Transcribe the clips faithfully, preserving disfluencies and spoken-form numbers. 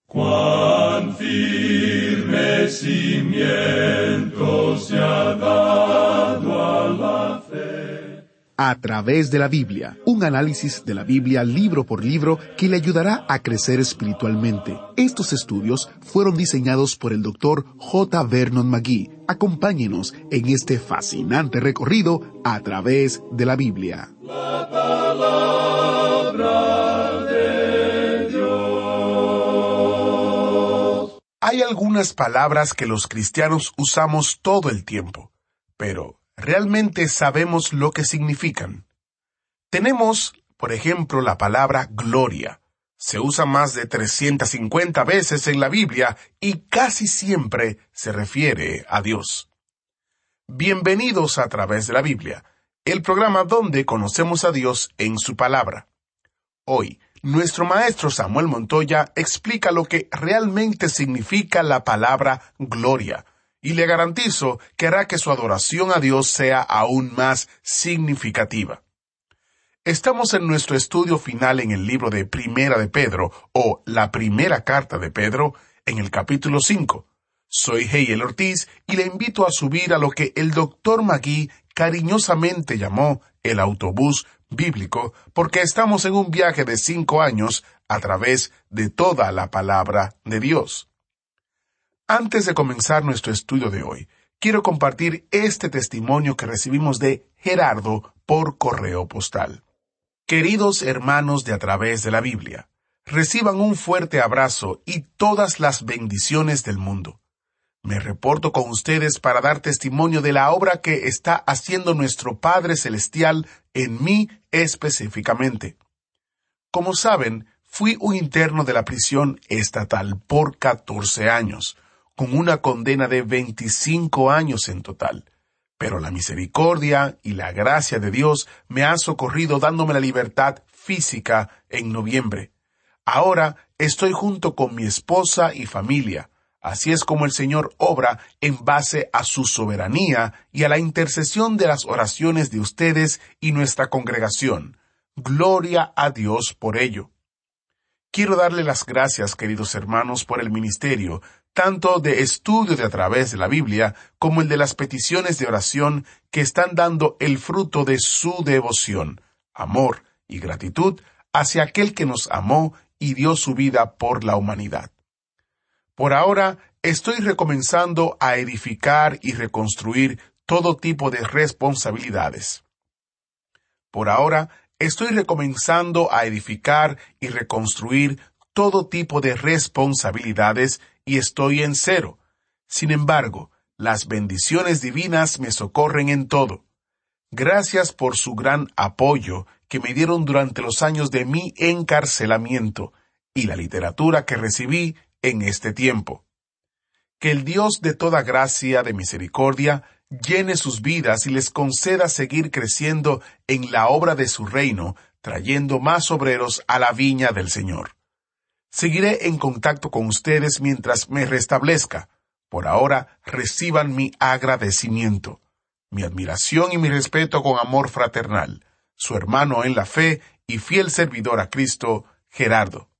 Cuán firme cimiento se ha dado a la fe. A través de la Biblia, un análisis de la Biblia libro por libro que le ayudará a crecer espiritualmente. Estos estudios fueron diseñados por el doctor J. Vernon McGee. Acompáñenos en este fascinante recorrido a través de la Biblia. La palabra de Dios. Hay algunas palabras que los cristianos usamos todo el tiempo, pero ¿realmente sabemos lo que significan? Tenemos, por ejemplo, la palabra gloria. Se usa más de trescientas cincuenta veces en la Biblia y casi siempre se refiere a Dios. Bienvenidos a través de la Biblia, el programa donde conocemos a Dios en su palabra. Hoy, nuestro maestro Samuel Montoya explica lo que realmente significa la palabra gloria, y le garantizo que hará que su adoración a Dios sea aún más significativa. Estamos en nuestro estudio final en el libro de Primera de Pedro, o la primera carta de Pedro, en el capítulo cinco. Soy Heiel Ortiz y le invito a subir a lo que el doctor McGee cariñosamente llamó el autobús bíblico, porque estamos en un viaje de cinco años a través de toda la palabra de Dios. Antes de comenzar nuestro estudio de hoy, quiero compartir este testimonio que recibimos de Gerardo por correo postal. Queridos hermanos de A Través de la Biblia, reciban un fuerte abrazo y todas las bendiciones del mundo. Me reporto con ustedes para dar testimonio de la obra que está haciendo nuestro Padre Celestial en mí específicamente. Como saben, fui un interno de la prisión estatal por catorce años, con una condena de veinticinco años en total. Pero la misericordia y la gracia de Dios me han socorrido dándome la libertad física en noviembre. Ahora estoy junto con mi esposa y familia. Así es como el Señor obra en base a su soberanía y a la intercesión de las oraciones de ustedes y nuestra congregación. Gloria a Dios por ello. Quiero darle las gracias, queridos hermanos, por el ministerio, tanto de estudio de A Través de la Biblia, como el de las peticiones de oración que están dando el fruto de su devoción, amor y gratitud hacia aquel que nos amó y dio su vida por la humanidad. Por ahora, estoy recomenzando a edificar y reconstruir todo tipo de responsabilidades. Por ahora, estoy recomenzando a edificar y reconstruir todo tipo de responsabilidades y estoy en cero. Sin embargo, las bendiciones divinas me socorren en todo. Gracias por su gran apoyo que me dieron durante los años de mi encarcelamiento y la literatura que recibí en este tiempo. Que el Dios de toda gracia de misericordia llene sus vidas y les conceda seguir creciendo en la obra de su reino, trayendo más obreros a la viña del Señor. Seguiré en contacto con ustedes mientras me restablezca. Por ahora, reciban mi agradecimiento, mi admiración y mi respeto con amor fraternal. Su hermano en la fe y fiel servidor a Cristo, Gerardo.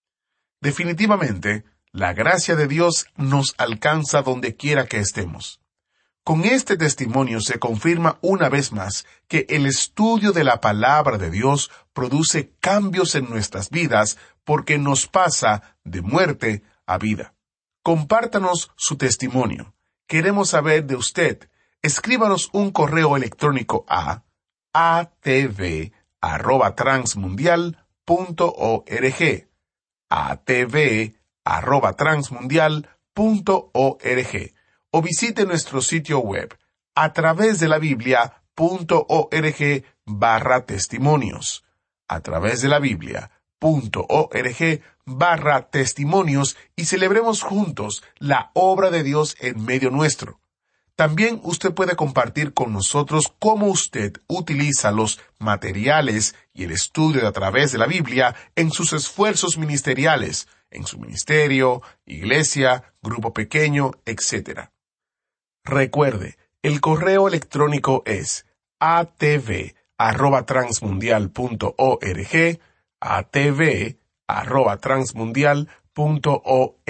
Definitivamente, la gracia de Dios nos alcanza donde quiera que estemos. Con este testimonio se confirma una vez más que el estudio de la palabra de Dios produce cambios en nuestras vidas porque nos pasa de muerte a vida. Compártanos su testimonio. Queremos saber de usted. Escríbanos un correo electrónico a a t v arroba transmundial punto org a t v arroba transmundial punto org o visite nuestro sitio web a través de la biblia punto org barra testimonios a través de la biblia punto org barra testimonios y celebremos juntos la obra de Dios en medio nuestro. También usted puede compartir con nosotros cómo usted utiliza los materiales y el estudio de A Través de la Biblia en sus esfuerzos ministeriales, en su ministerio, iglesia, grupo pequeño, etcétera. Recuerde, el correo electrónico es a t v arroba transmundial punto org, a t v arroba transmundial punto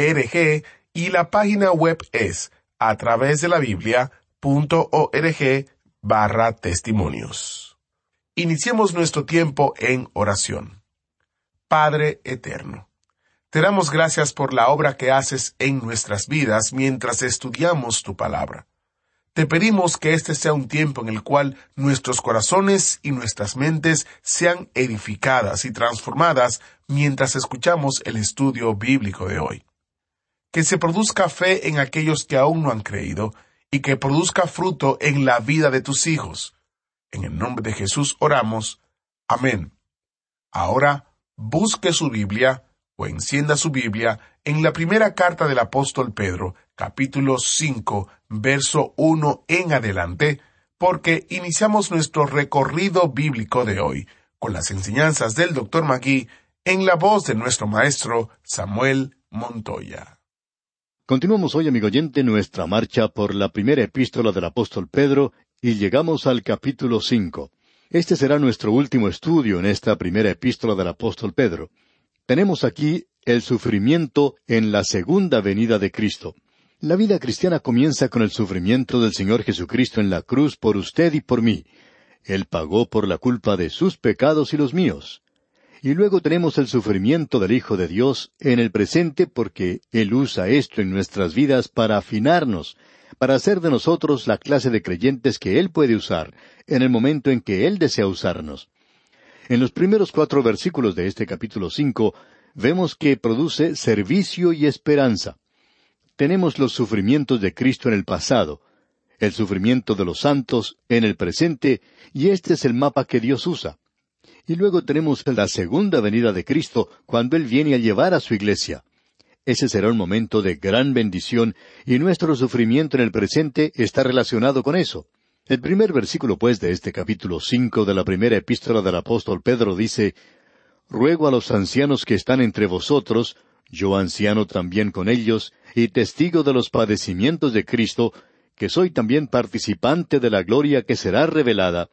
org y la página web es a través de la Biblia punto org barra testimonios. Iniciemos nuestro tiempo en oración. Padre eterno, te damos gracias por la obra que haces en nuestras vidas mientras estudiamos tu palabra. Te pedimos que este sea un tiempo en el cual nuestros corazones y nuestras mentes sean edificadas y transformadas mientras escuchamos el estudio bíblico de hoy. Que se produzca fe en aquellos que aún no han creído y que produzca fruto en la vida de tus hijos. En el nombre de Jesús oramos. Amén. Ahora, busque su Biblia o encienda su Biblia en la primera carta del apóstol Pedro, capítulo cinco, verso uno en adelante, porque iniciamos nuestro recorrido bíblico de hoy con las enseñanzas del doctor Magui en la voz de nuestro maestro Samuel Montoya. Continuamos hoy, amigo oyente, nuestra marcha por la primera epístola del apóstol Pedro y llegamos al capítulo cinco. Este será nuestro último estudio en esta primera epístola del apóstol Pedro. Tenemos aquí el sufrimiento en la segunda venida de Cristo. La vida cristiana comienza con el sufrimiento del Señor Jesucristo en la cruz por usted y por mí. Él pagó por la culpa de sus pecados y los míos. Y luego tenemos el sufrimiento del Hijo de Dios en el presente porque Él usa esto en nuestras vidas para afinarnos, para hacer de nosotros la clase de creyentes que Él puede usar en el momento en que Él desea usarnos. En los primeros cuatro versículos de este capítulo cinco, vemos que produce servicio y esperanza. Tenemos los sufrimientos de Cristo en el pasado, el sufrimiento de los santos en el presente, y este es el mapa que Dios usa. Y luego tenemos la segunda venida de Cristo, cuando Él viene a llevar a su iglesia. Ese será un momento de gran bendición, y nuestro sufrimiento en el presente está relacionado con eso. El primer versículo, pues, de este capítulo cinco de la primera epístola del apóstol Pedro dice, «Ruego a los ancianos que están entre vosotros, yo anciano también con ellos, y testigo de los padecimientos de Cristo, que soy también participante de la gloria que será revelada».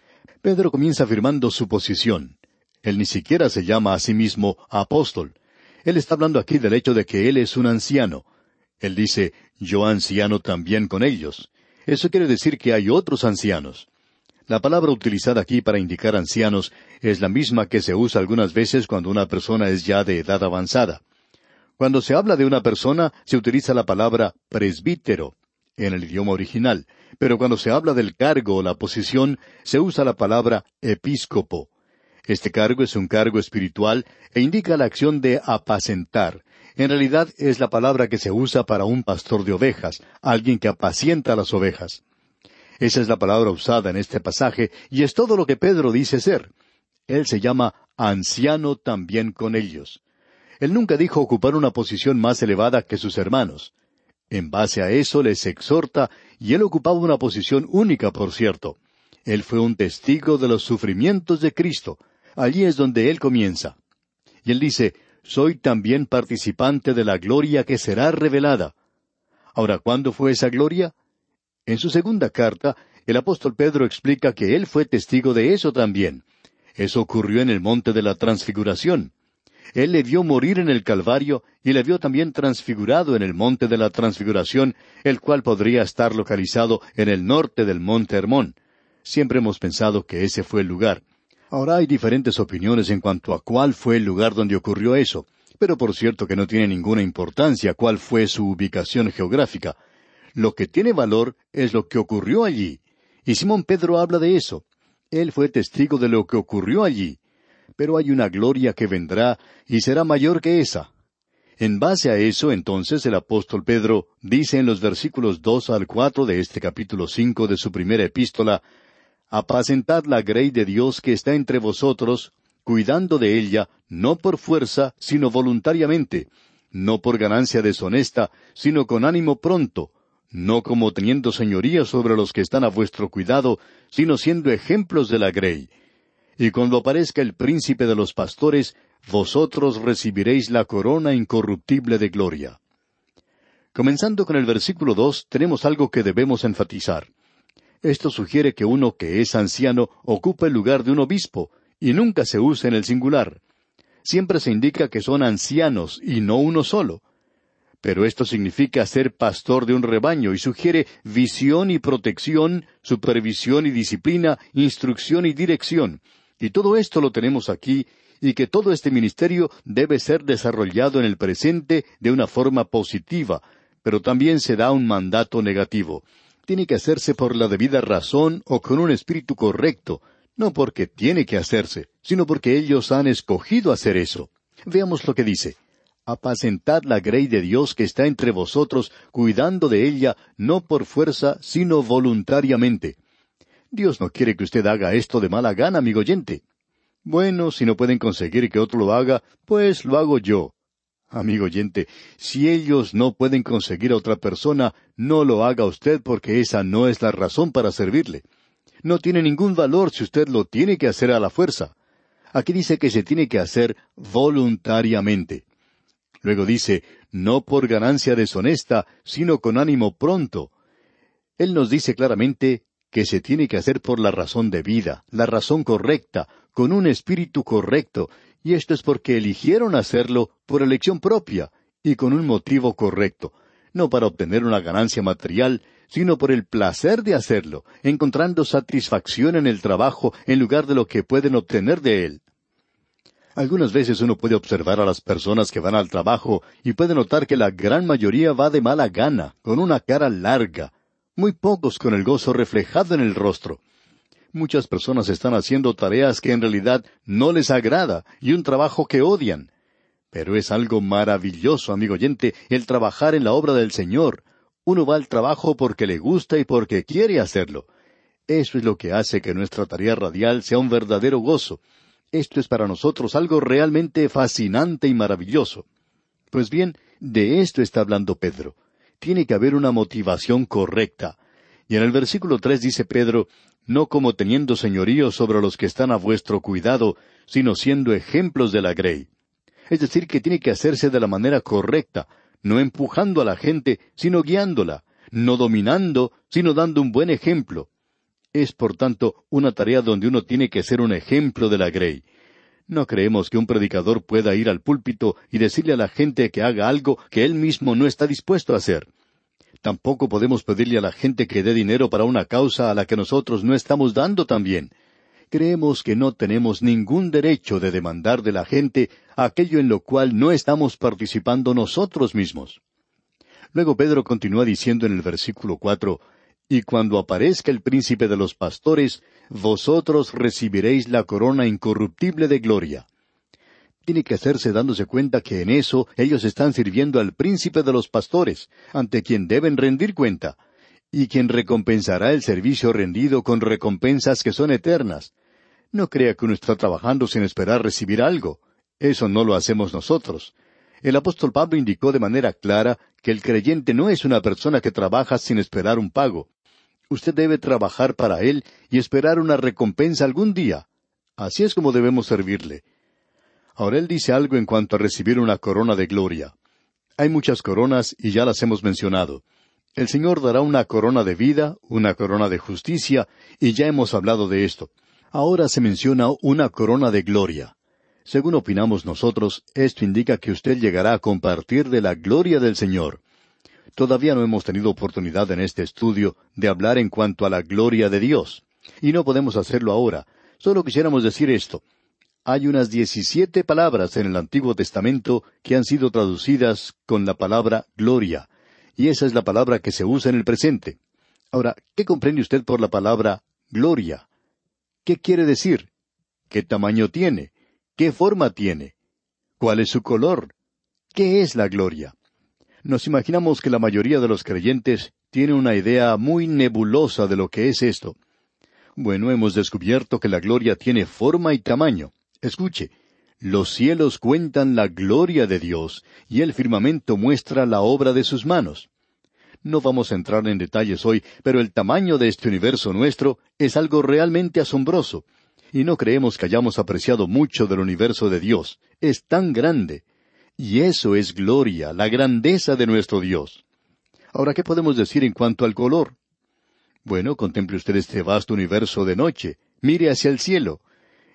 Pedro comienza afirmando su posición. Él ni siquiera se llama a sí mismo apóstol. Él está hablando aquí del hecho de que él es un anciano. Él dice, «Yo anciano también con ellos». Eso quiere decir que hay otros ancianos. La palabra utilizada aquí para indicar ancianos es la misma que se usa algunas veces cuando una persona es ya de edad avanzada. Cuando se habla de una persona, se utiliza la palabra presbítero en el idioma original, pero cuando se habla del cargo o la posición, se usa la palabra episcopo. Este cargo es un cargo espiritual e indica la acción de apacentar. En realidad es la palabra que se usa para un pastor de ovejas, alguien que apacienta a las ovejas. Esa es la palabra usada en este pasaje, y es todo lo que Pedro dice ser. Él se llama anciano también con ellos. Él nunca dijo ocupar una posición más elevada que sus hermanos. En base a eso les exhorta, y él ocupaba una posición única, por cierto. Él fue un testigo de los sufrimientos de Cristo. Allí es donde él comienza. Y él dice, «Soy también participante de la gloria que será revelada». Ahora, ¿cuándo fue esa gloria? En su segunda carta, el apóstol Pedro explica que él fue testigo de eso también. Eso ocurrió en el monte de la transfiguración. Él le vio morir en el Calvario y le vio también transfigurado en el monte de la transfiguración, el cual podría estar localizado en el norte del monte Hermón. Siempre hemos pensado que ese fue el lugar. Ahora hay diferentes opiniones en cuanto a cuál fue el lugar donde ocurrió eso, pero por cierto que no tiene ninguna importancia cuál fue su ubicación geográfica. Lo que tiene valor es lo que ocurrió allí. Y Simón Pedro habla de eso. Él fue testigo de lo que ocurrió allí. Pero hay una gloria que vendrá y será mayor que esa. En base a eso, entonces, el apóstol Pedro dice en los versículos dos al cuatro de este capítulo cinco de su primera epístola, «Apacentad la grey de Dios que está entre vosotros, cuidando de ella, no por fuerza, sino voluntariamente, no por ganancia deshonesta, sino con ánimo pronto, no como teniendo señoría sobre los que están a vuestro cuidado, sino siendo ejemplos de la grey. Y cuando aparezca el príncipe de los pastores, vosotros recibiréis la corona incorruptible de gloria». Comenzando con el versículo dos, tenemos algo que debemos enfatizar. Esto sugiere que uno que es anciano ocupa el lugar de un obispo, y nunca se usa en el singular. siempre se indica que son ancianos y no uno solo. Pero esto significa ser pastor de un rebaño y sugiere visión y protección, supervisión y disciplina, instrucción y dirección. Y todo esto lo tenemos aquí, y que todo este ministerio debe ser desarrollado en el presente de una forma positiva, pero también se da un mandato negativo. Tiene que hacerse por la debida razón o con un espíritu correcto, no porque tiene que hacerse, sino porque ellos han escogido hacer eso. Veamos lo que dice. Apacentad la grey de Dios que está entre vosotros, cuidando de ella, no por fuerza, sino voluntariamente. Dios no quiere que usted haga esto de mala gana, amigo oyente. Bueno, si no pueden conseguir que otro lo haga, pues lo hago yo. Amigo oyente, si ellos no pueden conseguir a otra persona, no lo haga usted porque esa no es la razón para servirle. No tiene ningún valor si usted lo tiene que hacer a la fuerza. Aquí dice que se tiene que hacer voluntariamente. Luego dice, no por ganancia deshonesta, sino con ánimo pronto. Él nos dice claramente que se tiene que hacer por la razón de vida, la razón correcta, con un espíritu correcto, y esto es porque eligieron hacerlo por elección propia y con un motivo correcto, no para obtener una ganancia material, sino por el placer de hacerlo, encontrando satisfacción en el trabajo en lugar de lo que pueden obtener de él. Algunas veces uno puede observar a las personas que van al trabajo y puede notar que la gran mayoría va de mala gana, con una cara larga, muy pocos con el gozo reflejado en el rostro. Muchas personas están haciendo tareas que en realidad no les agrada y un trabajo que odian. Pero es algo maravilloso, amigo oyente, el trabajar en la obra del Señor. Uno va al trabajo porque le gusta y porque quiere hacerlo. Eso es lo que hace que nuestra tarea radial sea un verdadero gozo. Esto es para nosotros algo realmente fascinante y maravilloso. Pues bien, de esto está hablando Pedro. Tiene que haber una motivación correcta. Y en el versículo tres dice Pedro, no como teniendo señorío sobre los que están a vuestro cuidado, sino siendo ejemplos de la grey. Es decir, que tiene que hacerse de la manera correcta, no empujando a la gente, sino guiándola, no dominando, sino dando un buen ejemplo. Es, por tanto, una tarea donde uno tiene que ser un ejemplo de la grey. No creemos que un predicador pueda ir al púlpito y decirle a la gente que haga algo que él mismo no está dispuesto a hacer. Tampoco podemos pedirle a la gente que dé dinero para una causa a la que nosotros no estamos dando también. Creemos que no tenemos ningún derecho de demandar de la gente aquello en lo cual no estamos participando nosotros mismos. Luego Pedro continúa diciendo en el versículo cuatro, y cuando aparezca el príncipe de los pastores, vosotros recibiréis la corona incorruptible de gloria. Tiene que hacerse dándose cuenta que en eso ellos están sirviendo al príncipe de los pastores, ante quien deben rendir cuenta, y quien recompensará el servicio rendido con recompensas que son eternas. No crea que uno está trabajando sin esperar recibir algo. Eso no lo hacemos nosotros. El apóstol Pablo indicó de manera clara que el creyente no es una persona que trabaja sin esperar un pago. Usted debe trabajar para él y esperar una recompensa algún día. Así es como debemos servirle. Ahora él dice algo en cuanto a recibir una corona de gloria. Hay muchas coronas y ya las hemos mencionado. El Señor dará una corona de vida, una corona de justicia, y ya hemos hablado de esto. Ahora se menciona una corona de gloria. Según opinamos nosotros, esto indica que usted llegará a compartir de la gloria del Señor. Todavía no hemos tenido oportunidad en este estudio de hablar en cuanto a la gloria de Dios. Y no podemos hacerlo ahora. Solo quisiéramos decir esto. Hay unas diecisiete palabras en el Antiguo Testamento que han sido traducidas con la palabra gloria. Y esa es la palabra que se usa en el presente. Ahora, ¿qué comprende usted por la palabra gloria? ¿Qué quiere decir? ¿Qué tamaño tiene? ¿Qué forma tiene? ¿Cuál es su color? ¿Qué es la gloria? Nos imaginamos que la mayoría de los creyentes tiene una idea muy nebulosa de lo que es esto. Bueno, hemos descubierto que la gloria tiene forma y tamaño. Escuche, los cielos cuentan la gloria de Dios, y el firmamento muestra la obra de sus manos. No vamos a entrar en detalles hoy, pero el tamaño de este universo nuestro es algo realmente asombroso. Y no creemos que hayamos apreciado mucho del universo de Dios. Es tan grande. Y eso es gloria, la grandeza de nuestro Dios. Ahora, ¿qué podemos decir en cuanto al color? Bueno, contemple usted este vasto universo de noche. Mire hacia el cielo.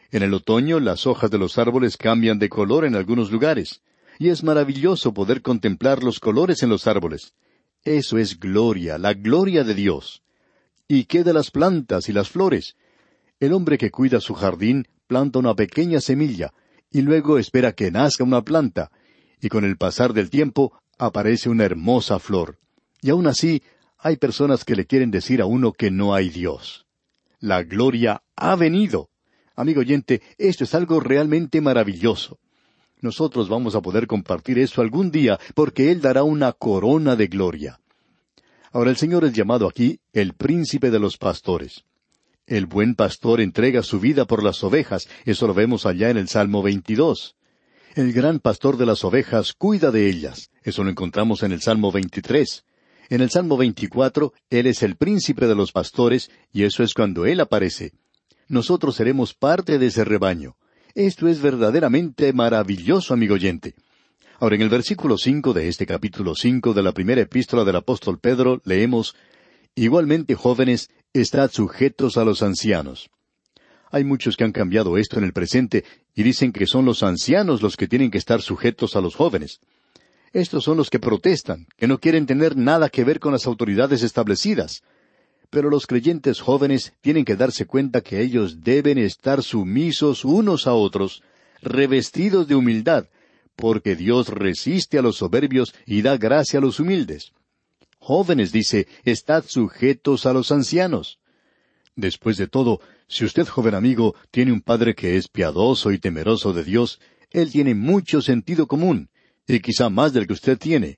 En el otoño las hojas de los árboles cambian de color en algunos lugares, y es maravilloso poder contemplar los colores en los árboles. Eso es gloria, la gloria de Dios. ¿Y qué de las plantas y las flores? El hombre que cuida su jardín planta una pequeña semilla, y luego espera que nazca una planta, y con el pasar del tiempo aparece una hermosa flor. Y aún así, hay personas que le quieren decir a uno que no hay Dios. La gloria ha venido. Amigo oyente, esto es algo realmente maravilloso. Nosotros vamos a poder compartir eso algún día, porque Él dará una corona de gloria. Ahora el Señor es llamado aquí el príncipe de los pastores. El buen pastor entrega su vida por las ovejas, eso lo vemos allá en el Salmo veintidós. El gran pastor de las ovejas cuida de ellas, eso lo encontramos en el Salmo veintitrés. En el Salmo veinticuatro, Él es el príncipe de los pastores, y eso es cuando Él aparece. Nosotros seremos parte de ese rebaño. Esto es verdaderamente maravilloso, amigo oyente. Ahora, en el versículo cinco de este capítulo cinco de la primera epístola del apóstol Pedro, leemos, «Igualmente, jóvenes, estad sujetos a los ancianos». Hay muchos que han cambiado esto en el presente y dicen que son los ancianos los que tienen que estar sujetos a los jóvenes. Estos son los que protestan, que no quieren tener nada que ver con las autoridades establecidas. Pero los creyentes jóvenes tienen que darse cuenta que ellos deben estar sumisos unos a otros, revestidos de humildad, porque Dios resiste a los soberbios y da gracia a los humildes. Jóvenes, dice, estad sujetos a los ancianos. Después de todo, si usted, joven amigo, tiene un padre que es piadoso y temeroso de Dios, él tiene mucho sentido común, y quizá más del que usted tiene.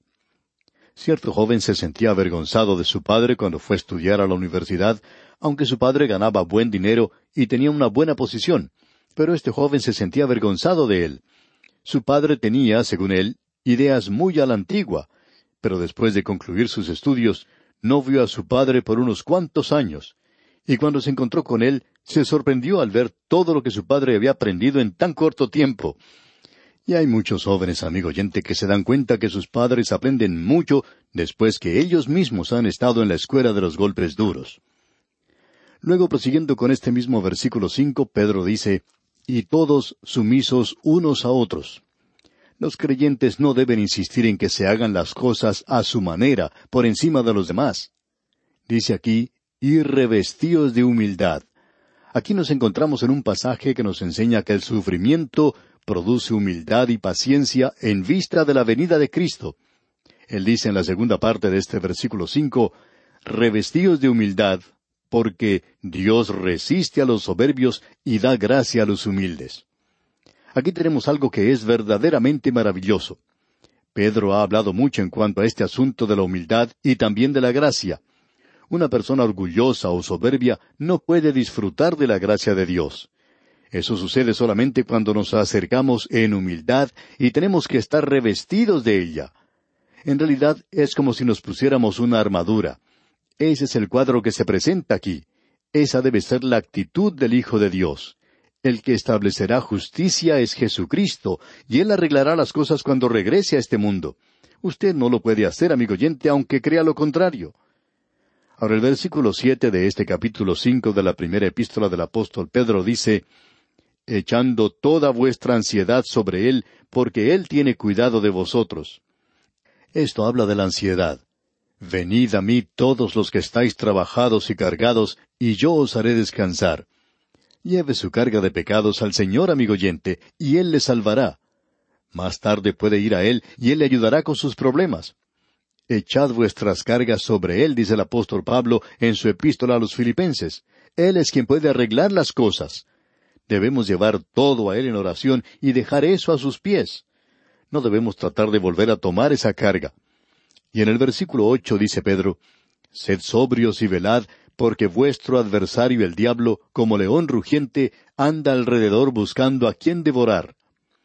Cierto joven se sentía avergonzado de su padre cuando fue a estudiar a la universidad, aunque su padre ganaba buen dinero y tenía una buena posición, pero este joven se sentía avergonzado de él. Su padre tenía, según él, ideas muy a la antigua, pero después de concluir sus estudios, no vio a su padre por unos cuantos años, y cuando se encontró con él, se sorprendió al ver todo lo que su padre había aprendido en tan corto tiempo. Y hay muchos jóvenes, amigo oyente, que se dan cuenta que sus padres aprenden mucho después que ellos mismos han estado en la escuela de los golpes duros. Luego, prosiguiendo con este mismo versículo cinco, Pedro dice, «Y todos sumisos unos a otros». Los creyentes no deben insistir en que se hagan las cosas a su manera, por encima de los demás. Dice aquí, «y revestidos de humildad». Aquí nos encontramos en un pasaje que nos enseña que el sufrimiento produce humildad y paciencia en vista de la venida de Cristo. Él dice en la segunda parte de este versículo cinco, «Revestidos de humildad, porque Dios resiste a los soberbios y da gracia a los humildes». Aquí tenemos algo que es verdaderamente maravilloso. Pedro ha hablado mucho en cuanto a este asunto de la humildad y también de la gracia. Una persona orgullosa o soberbia no puede disfrutar de la gracia de Dios. Eso sucede solamente cuando nos acercamos en humildad y tenemos que estar revestidos de ella. En realidad es como si nos pusiéramos una armadura. Ese es el cuadro que se presenta aquí. Esa debe ser la actitud del Hijo de Dios. El que establecerá justicia es Jesucristo, y Él arreglará las cosas cuando regrese a este mundo. Usted no lo puede hacer, amigo oyente, aunque crea lo contrario. Ahora el versículo siete de este capítulo cinco de la primera epístola del apóstol Pedro dice, «Echando toda vuestra ansiedad sobre Él, porque Él tiene cuidado de vosotros». Esto habla de la ansiedad. «Venid a mí todos los que estáis trabajados y cargados, y yo os haré descansar». Lleve su carga de pecados al Señor, amigo oyente, y Él le salvará. Más tarde puede ir a Él, y Él le ayudará con sus problemas. Echad vuestras cargas sobre Él, dice el apóstol Pablo en su epístola a los Filipenses. Él es quien puede arreglar las cosas. Debemos llevar todo a Él en oración y dejar eso a sus pies. No debemos tratar de volver a tomar esa carga. Y en el versículo ocho dice Pedro, «Sed sobrios y velad, porque vuestro adversario el diablo, como león rugiente, anda alrededor buscando a quien devorar».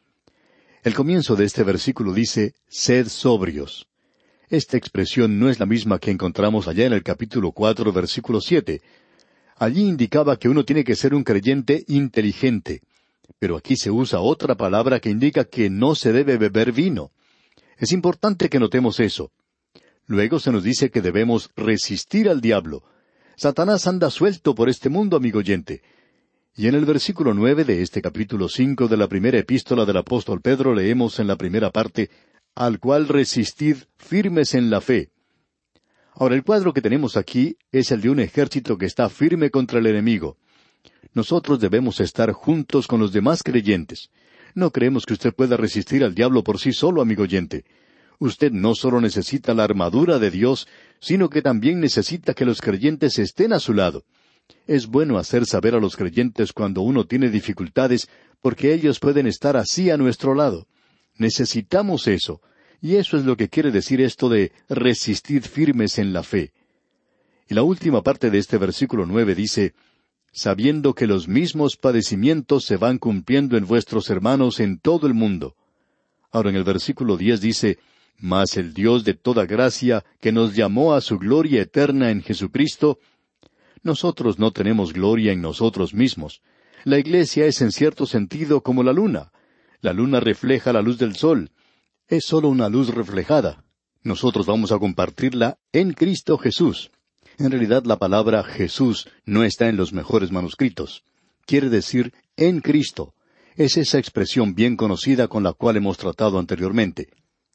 El comienzo de este versículo dice, «Sed sobrios». Esta expresión no es la misma que encontramos allá en el capítulo cuatro, versículo siete. Allí indicaba que uno tiene que ser un creyente inteligente. Pero aquí se usa otra palabra que indica que no se debe beber vino. Es importante que notemos eso. Luego se nos dice que debemos resistir al diablo. Satanás anda suelto por este mundo, amigo oyente. Y en el versículo nueve de este capítulo cinco de la primera epístola del apóstol Pedro leemos en la primera parte, al cual resistid firmes en la fe. Ahora, el cuadro que tenemos aquí es el de un ejército que está firme contra el enemigo. Nosotros debemos estar juntos con los demás creyentes. No creemos que usted pueda resistir al diablo por sí solo, amigo oyente. Usted no solo necesita la armadura de Dios, sino que también necesita que los creyentes estén a su lado. Es bueno hacer saber a los creyentes cuando uno tiene dificultades, porque ellos pueden estar así a nuestro lado. Necesitamos eso, y eso es lo que quiere decir esto de resistir firmes en la fe. Y la última parte de este versículo nueve dice, sabiendo que los mismos padecimientos se van cumpliendo en vuestros hermanos en todo el mundo. Ahora en el versículo diez dice, mas el Dios de toda gracia, que nos llamó a su gloria eterna en Jesucristo. Nosotros no tenemos gloria en nosotros mismos. La iglesia es en cierto sentido como la luna. La luna refleja la luz del sol. Es sólo una luz reflejada. Nosotros vamos a compartirla en Cristo Jesús. En realidad la palabra Jesús no está en los mejores manuscritos. Quiere decir en Cristo. Es esa expresión bien conocida con la cual hemos tratado anteriormente.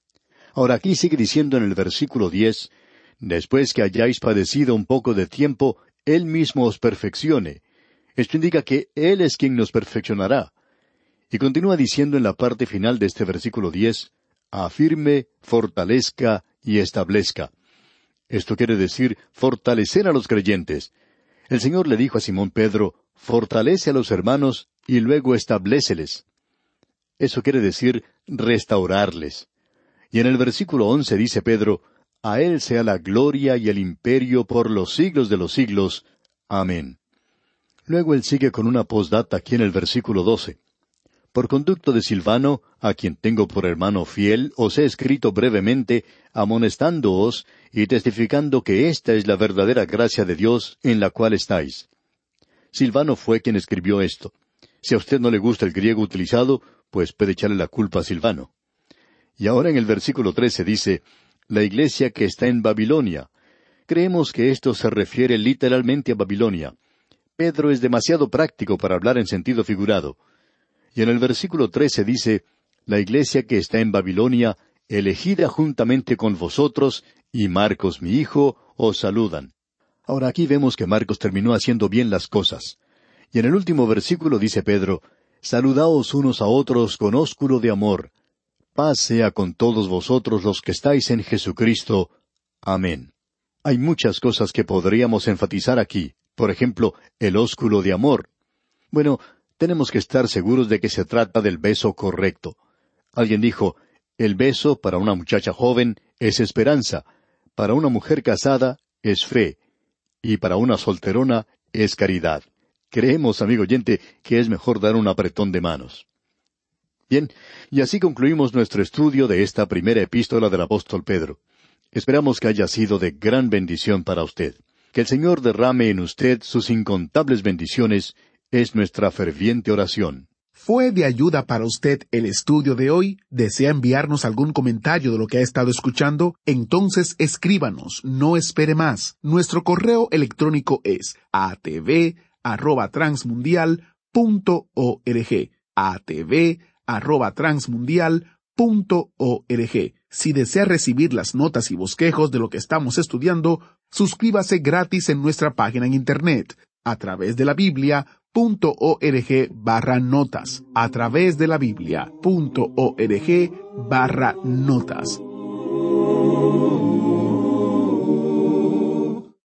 Ahora aquí sigue diciendo en el versículo diez, después que hayáis padecido un poco de tiempo, Él mismo os perfeccione. Esto indica que Él es quien nos perfeccionará. Y continúa diciendo en la parte final de este versículo diez, afirme, fortalezca y establezca. Esto quiere decir fortalecer a los creyentes. El Señor le dijo a Simón Pedro, fortalece a los hermanos y luego establéceles. Eso quiere decir restaurarles. Y en el versículo once dice Pedro, a Él sea la gloria y el imperio por los siglos de los siglos. Amén. Luego él sigue con una postdata aquí en el versículo doce. Por conducto de Silvano, a quien tengo por hermano fiel, os he escrito brevemente, amonestándoos y testificando que esta es la verdadera gracia de Dios en la cual estáis. Silvano fue quien escribió esto. Si a usted no le gusta el griego utilizado, pues puede echarle la culpa a Silvano. Y ahora en el versículo trece dice, la iglesia que está en Babilonia. Creemos que esto se refiere literalmente a Babilonia. Pedro es demasiado práctico para hablar en sentido figurado. Y en el versículo trece dice, la iglesia que está en Babilonia, elegida juntamente con vosotros, y Marcos mi hijo, os saludan. Ahora aquí vemos que Marcos terminó haciendo bien las cosas. Y en el último versículo dice Pedro, saludaos unos a otros con ósculo de amor. Paz sea con todos vosotros los que estáis en Jesucristo. Amén. Hay muchas cosas que podríamos enfatizar aquí. Por ejemplo, el ósculo de amor. Bueno, tenemos que estar seguros de que se trata del beso correcto. Alguien dijo, el beso para una muchacha joven es esperanza, para una mujer casada es fe, y para una solterona es caridad. Creemos, amigo oyente, que es mejor dar un apretón de manos. Bien, y así concluimos nuestro estudio de esta primera epístola del apóstol Pedro. Esperamos que haya sido de gran bendición para usted. Que el Señor derrame en usted sus incontables bendiciones, es nuestra ferviente oración. ¿Fue de ayuda para usted el estudio de hoy? ¿Desea enviarnos algún comentario de lo que ha estado escuchando? Entonces escríbanos, no espere más. Nuestro correo electrónico es a t v arroba transmundial punto org. a t v arroba transmundial punto org. Si desea recibir las notas y bosquejos de lo que estamos estudiando, suscríbase gratis en nuestra página en Internet, a través de la Biblia punto org barra notas, a través de la Biblia punto org barra notas.